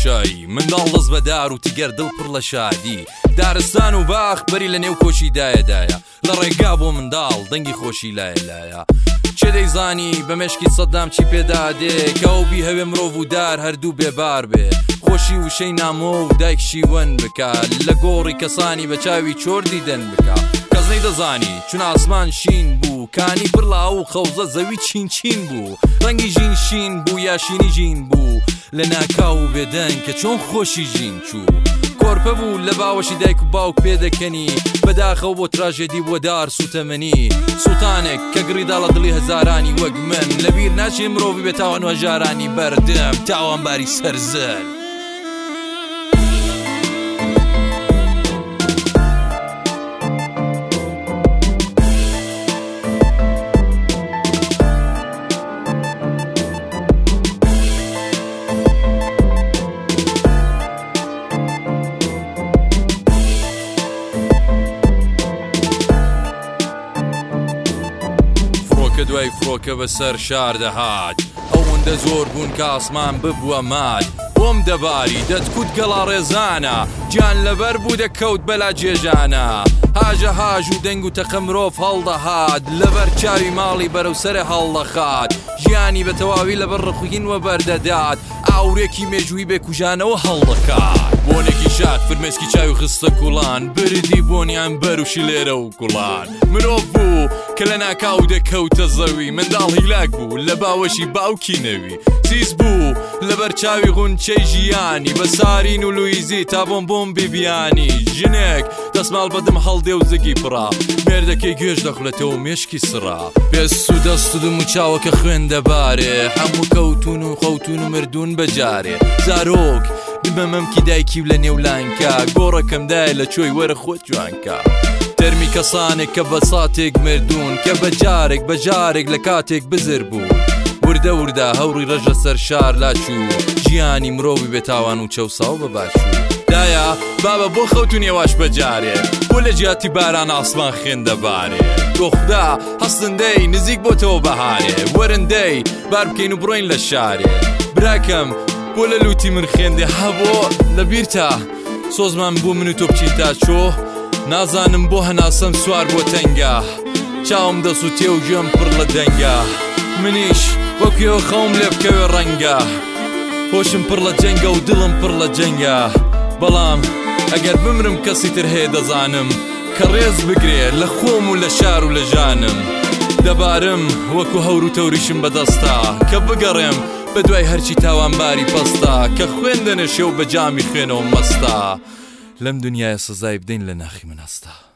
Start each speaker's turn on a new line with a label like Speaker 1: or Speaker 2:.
Speaker 1: بۆشایی منداڵ دەست بەدار و تیگەر دڵ پڕ لە شادی دارستان و باخ بەری لە نێو کۆشیدایەدایە لە ڕێگا بۆ منداڵ دەنگی خۆشی لایە چێ دەیزانی بە مێشکی سەدام چی پێدادێ کەوبی هەوێ مرۆڤ و دار هەردوو بێبار بێ خۆشی وشەی نامۆ و دایکشی وەن بکە لە گۆڕی کەسانی بە چاوی چۆر دیدەن بکە کەس نەیدەزانی چون ئاسمان شین بوو کانی پڕلا و خەوزە زەوی چین چین بوو ڕەنگی ژین شین بوو یا شینی ژین بوو لە ناکاو و بێدەنگ کە چۆن خۆشی ژین چوو کۆرپە بوو لە باوەشی دایک و باوک پێدەکەنی بەداخەو بۆ تراژێدی بۆ دار سوتەمەنی سوتانێک کە گڕیدا لە دڵی هەزارانی وەک من لەبیر ناچێ مرۆڤی بێ تاوان هەژارانی بەردەم تاوانباری سەرزەل دوای فڕۆکە بەسەر شار دەهات ئەوەندە زۆر بوون کە ئاسمان ببووە مات بۆم دەباری دەتکوت گەڵا ڕێزانە گیان لەبەر بوو دەکەوت بەلا جێژانە هاژە هاژ و دەنگ و تەقە مرۆڤ هەڵدەهات لەبەر چاوی ماڵی بەرەوسەرە هەڵدەخات ژیانی بە تەواوی لەبەر ڕخوین وە بەردەدات ئاورێکی مێژووی بێکوژانەوە هەڵدەکات بۆنێکی شاد فرمێسکی چاوی خستە کوڵان بردی بۆنیان بەروشی لێرە و کوڵان مرۆڤ بوو کە لە ناکاو دەکەوتە زەوی منداڵ هیلاک بوو لە باوەشی باوکی نەوی سیس بوو لەبەر چاوی غونچەی ژیانی بە سارین و لویزی تا بۆم بیبیانی ژنێک دەستماڵ بەدم هەڵدێ و زگی پڕا مێردەکەی گوێژ دەخڵێتەوە مێشکی سڕا پێست و دەست و دم و چاوەکە خوێن دەبارێ هەموو کەوتون و خەوتون و مردون بەجارێ زارۆک بمەمەمکی دایکی لە نێولانکە گۆڕەکەمدایە لە چۆی وەرە خۆت جوانکە تەرمی کەسانێک کە بە ساتێک مردون کە بەجارێک لە کاتێک بزر بوون وردە وردە هەوڕی ڕەژە سەر شار لاچوو ژیانی مرۆڤی بێتاوان و چەوساو بە باشوو دایە بابە بۆ خەوتون ێواش بەجارێ بۆ لە جیاتی باران ئاسمان خوێن دەبارێ دۆخدا هەستندەی نزیک بۆتەوە بەهارێ وەرندەی بار بکەین و بڕۆین لە شارێ براکەم بۆ لە لوتی من خوێندێ هەبۆ لەبیرتە سۆزمان بوو من و تۆ بچین تا چۆ نازانم بۆ هەناسەم سوار بۆ تەنگە چاوم دەسووتێ و گوێم پڕ لە دەنگە منیش وەکوێوە خەوم لێ بکەوێ ڕەنگە هۆشم پڕ لە جەنگە و دڵم پڕ لە جەنگە بەڵام ئەگەر بمرم کەسی تر هەیە دەزانم کە ڕێز بگرێ لە خۆم و لە شار و لە ژانم دەبارم وەکو هەور و تەوریشم بەدەستا کە بگەڕێم بە دوای هەرچی تاوانباری پەستا کە خوێن دەنێشێ و بە جامی خوێنەوە مەستا لەم دنیاە سزای بدەین لە ناخی من هەستا